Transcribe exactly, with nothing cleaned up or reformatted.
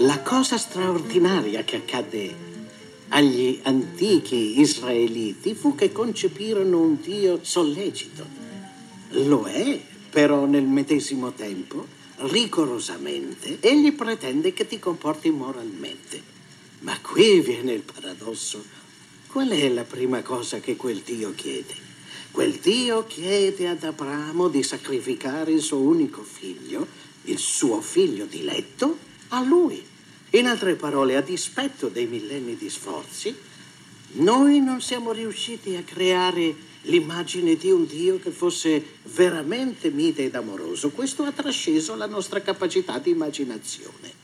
La cosa straordinaria che accadde agli antichi israeliti fu che concepirono un Dio sollecito. Lo è, però nel medesimo tempo, rigorosamente, egli pretende che ti comporti moralmente. Ma qui viene il paradosso. Qual è la prima cosa che quel Dio chiede? Quel Dio chiede ad Abramo di sacrificare il suo unico figlio, il suo figlio diletto, a lui. In altre parole, a dispetto dei millenni di sforzi, noi non siamo riusciti a creare l'immagine di un Dio che fosse veramente mite ed amoroso. Questo ha trasceso la nostra capacità di immaginazione.